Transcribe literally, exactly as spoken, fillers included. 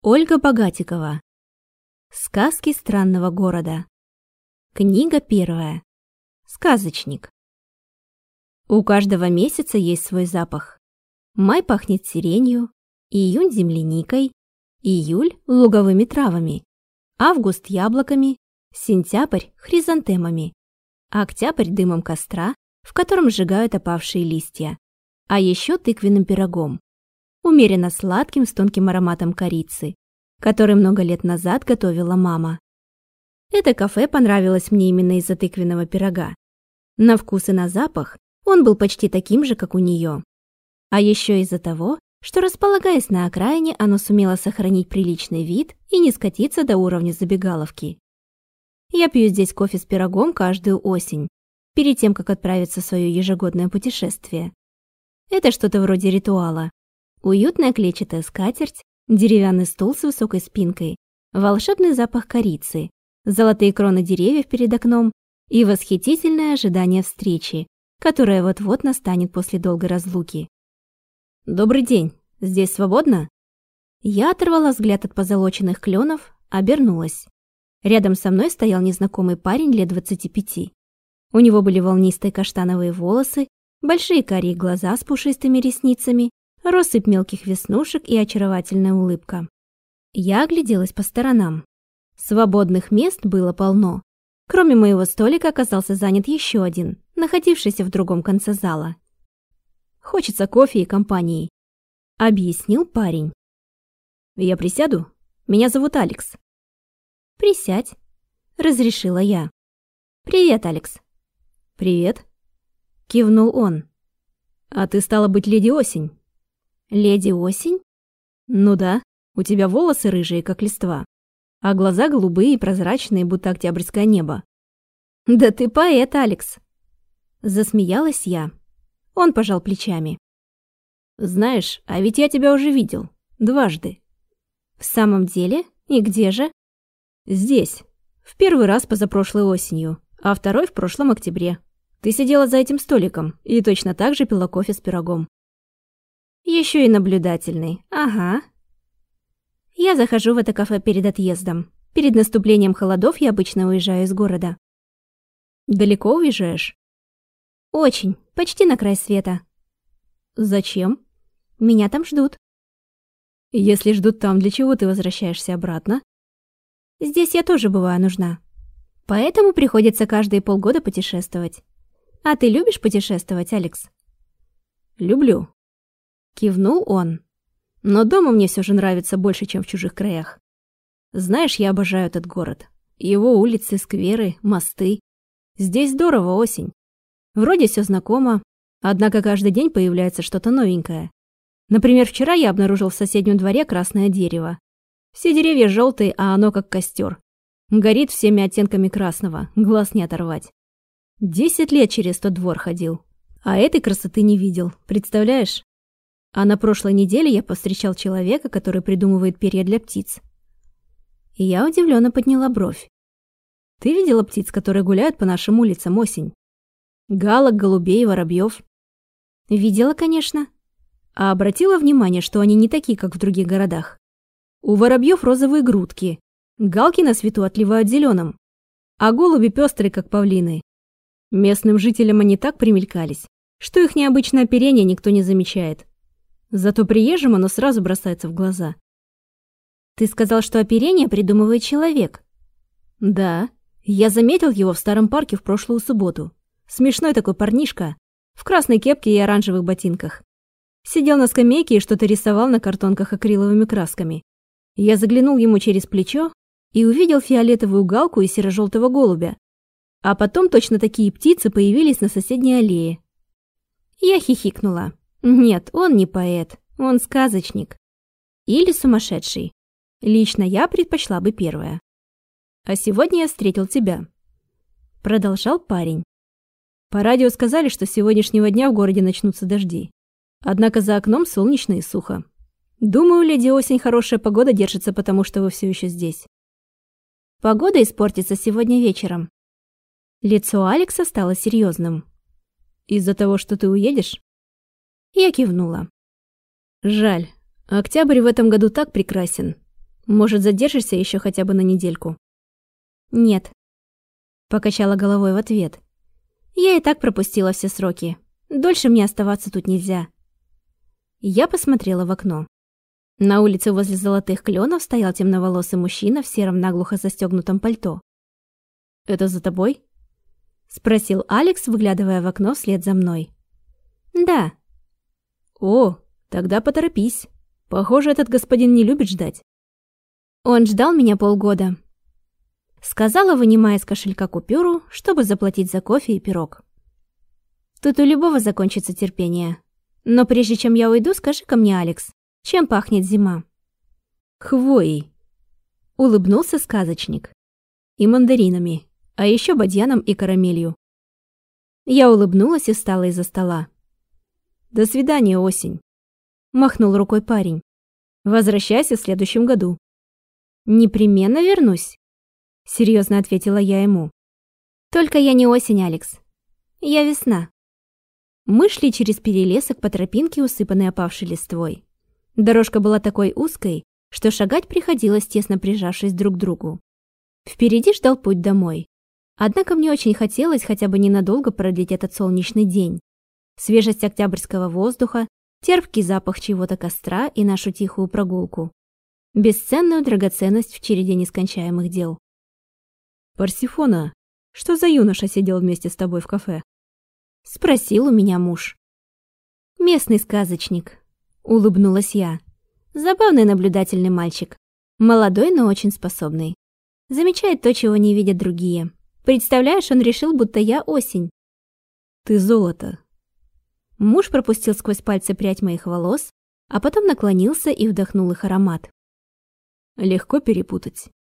Ольга Богатикова. Сказки странного города. Книга первая. Сказочник. У каждого месяца есть свой запах. Май пахнет сиренью, июнь земляникой, июль луговыми травами, август яблоками, сентябрь хризантемами, октябрь дымом костра, в котором сжигают опавшие листья, а еще тыквенным пирогом, умеренно сладким с тонким ароматом корицы, который много лет назад готовила мама. Это кафе понравилось мне именно из-за тыквенного пирога. На вкус и на запах он был почти таким же, как у нее. А еще из-за того, что, располагаясь на окраине, оно сумело сохранить приличный вид и не скатиться до уровня забегаловки. Я пью здесь кофе с пирогом каждую осень, перед тем, как отправиться в свое ежегодное путешествие. Это что-то вроде ритуала. Уютная клетчатая скатерть, деревянный стул с высокой спинкой, волшебный запах корицы, золотые кроны деревьев перед окном и восхитительное ожидание встречи, которая вот-вот настанет после долгой разлуки. «Добрый день. Здесь свободно?» Я оторвала взгляд от позолоченных кленов, обернулась. Рядом со мной стоял незнакомый парень лет двадцати пяти. У него были волнистые каштановые волосы, большие карие глаза с пушистыми ресницами, россыпь мелких веснушек и очаровательная улыбка. Я огляделась по сторонам. Свободных мест было полно. Кроме моего столика оказался занят еще один, находившийся в другом конце зала. «Хочется кофе и компании», — объяснил парень. «Я присяду? Меня зовут Алекс». «Присядь», — разрешила я. «Привет, Алекс». «Привет», — кивнул он. «А ты стала быть леди Осень?» «Леди Осень?» «Ну да, у тебя волосы рыжие, как листва, а глаза голубые и прозрачные, будто октябрьское небо». «Да ты поэт, Алекс!» Засмеялась я. Он пожал плечами. «Знаешь, а ведь я тебя уже видел. Дважды». «В самом деле? И где же?» «Здесь. В первый раз позапрошлой осенью, а второй в прошлом октябре. Ты сидела за этим столиком и точно так же пила кофе с пирогом». Еще и наблюдательный, ага. Я захожу в это кафе перед отъездом. Перед наступлением холодов я обычно уезжаю из города. Далеко уезжаешь? Очень, почти на край света. Зачем? Меня там ждут. Если ждут там, для чего ты возвращаешься обратно? Здесь я тоже бываю нужна. Поэтому приходится каждые полгода путешествовать. А ты любишь путешествовать, Алекс? Люблю. Кивнул он. Но дома мне все же нравится больше, чем в чужих краях. Знаешь, я обожаю этот город. Его улицы, скверы, мосты. Здесь здорово осень. Вроде все знакомо, однако каждый день появляется что-то новенькое. Например, вчера я обнаружил в соседнем дворе красное дерево. Все деревья желтые, а оно как костер. Горит всеми оттенками красного, глаз не оторвать. Десять лет через тот двор ходил, а этой красоты не видел, представляешь? А на прошлой неделе я повстречал человека, который придумывает перья для птиц. И я удивленно подняла бровь. Ты видела птиц, которые гуляют по нашим улицам осень? Галок, голубей, воробьев? Видела, конечно. А обратила внимание, что они не такие, как в других городах? У воробьев розовые грудки, галки на свету отливают зеленым, а голуби пестрые, как павлины. Местным жителям они так примелькались, что их необычное оперение никто не замечает. Зато приезжим оно сразу бросается в глаза. Ты сказал, что оперение придумывает человек? Да, я заметил его в старом парке в прошлую субботу. Смешной такой парнишка, в красной кепке и оранжевых ботинках. Сидел на скамейке и что-то рисовал на картонках акриловыми красками. Я заглянул ему через плечо и увидел фиолетовую галку и серо-желтого голубя. А потом точно такие птицы появились на соседней аллее. Я хихикнула. Нет, он не поэт, он сказочник. Или сумасшедший. Лично я предпочла бы первое. А сегодня я встретил тебя. Продолжал парень. По радио сказали, что с сегодняшнего дня в городе начнутся дожди. Однако за окном солнечно и сухо. Думаю, леди Осень, хорошая погода держится, потому что вы все еще здесь. Погода испортится сегодня вечером. Лицо Алекса стало серьезным. Из-за того, что ты уедешь? Я кивнула. Жаль. Октябрь в этом году так прекрасен. Может, задержишься еще хотя бы на недельку?» «Нет», — покачала головой в ответ. «Я и так пропустила все сроки. Дольше мне оставаться тут нельзя». Я посмотрела в окно. На улице возле золотых кленов стоял темноволосый мужчина в сером наглухо застегнутом пальто. «Это за тобой?» — спросил Алекс, выглядывая в окно вслед за мной. «Да». «О, тогда поторопись. Похоже, этот господин не любит ждать». «Он ждал меня полгода», — сказала, вынимая из кошелька купюру, чтобы заплатить за кофе и пирог. «Тут у любого закончится терпение. Но прежде чем я уйду, скажи-ка мне, Алекс, чем пахнет зима?» «Хвоей», — улыбнулся сказочник. «И мандаринами, а еще бадьяном и карамелью». Я улыбнулась и встала из-за стола. «До свидания, осень», — махнул рукой парень. «Возвращайся в следующем году». «Непременно вернусь», — серьезно ответила я ему. «Только я не осень, Алекс. Я весна». Мы шли через перелесок по тропинке, усыпанной опавшей листвой. Дорожка была такой узкой, что шагать приходилось, тесно прижавшись друг к другу. Впереди ждал путь домой. Однако мне очень хотелось хотя бы ненадолго продлить этот солнечный день. Свежесть октябрьского воздуха, терпкий запах чего-то костра и нашу тихую прогулку. Бесценную драгоценность в череде нескончаемых дел. «Парсифона, что за юноша сидел вместе с тобой в кафе?» — спросил у меня муж. «Местный сказочник», — улыбнулась я. «Забавный наблюдательный мальчик. Молодой, но очень способный. Замечает то, чего не видят другие. Представляешь, он решил, будто я осень». «Ты золото». Муж пропустил сквозь пальцы прядь моих волос, а потом наклонился и вдохнул их аромат. «Легко перепутать».